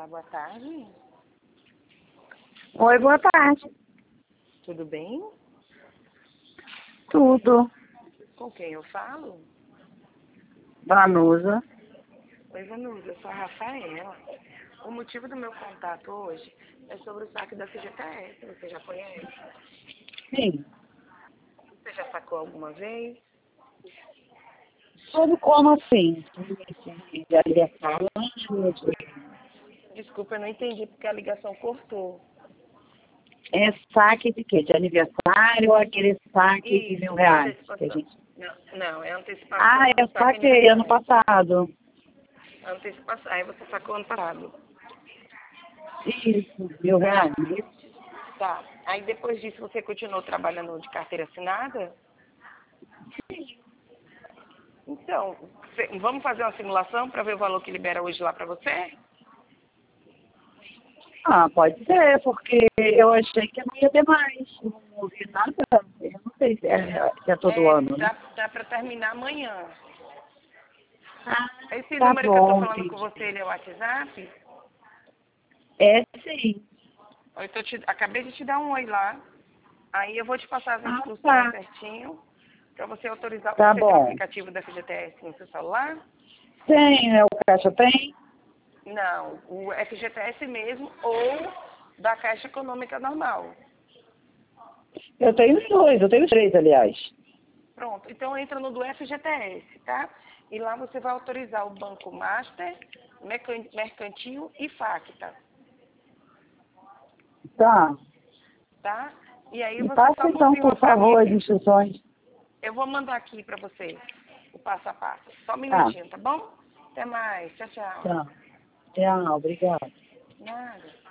Olá, boa tarde. Oi, boa tarde. Tudo bem? Tudo. Com quem eu falo? Vanusa. Oi, Vanusa, eu sou a Rafaela. O motivo do meu contato hoje é sobre o saque da FGTS. Você já conhece? Sim. Você já sacou alguma vez? Sobre como assim? De aniversário. Desculpa, eu não entendi porque a ligação cortou. É saque de quê? De aniversário ou aquele saque de Isso, R$ 1.000? Que a antecipação. gente... Não, é antecipação Ah, do eu saque saquei ano aniversário. passado. Antecipação. Aí você sacou ano passado. Isso, R$ 1.000. Tá. Aí depois disso você continuou trabalhando de carteira assinada? Então, vamos fazer uma simulação para ver o valor que libera hoje lá para você? Ah, pode ser, porque eu achei que não ia ter mais. Não ouvi nada. Eu não sei se é todo ano, né? Dá para terminar amanhã. Ah, Esse tá número que eu estou bom, falando com entendi. você, ele é o WhatsApp? É sim. Acabei de te dar um oi lá. Aí eu vou te passar as Ah, instruções tá. certinho para você autorizar. Tá Você tem o bom. aplicativo da FGTS no seu celular? Tem, né? O caixa tem? Não, o FGTS mesmo ou da Caixa Econômica normal. Eu tenho os dois, eu tenho os três, aliás. Pronto, então entra no do FGTS, tá? E lá você vai autorizar o Banco Master, Mercantil e Facta, Tá. tá? E aí Me você só passa então, confirma por para mim favor, as assim. instruções. Eu vou mandar aqui para você o passo a passo. Só um Tá. minutinho, tá bom? Até mais. Tchau, tchau. Tá. Tchau, obrigada. Nada.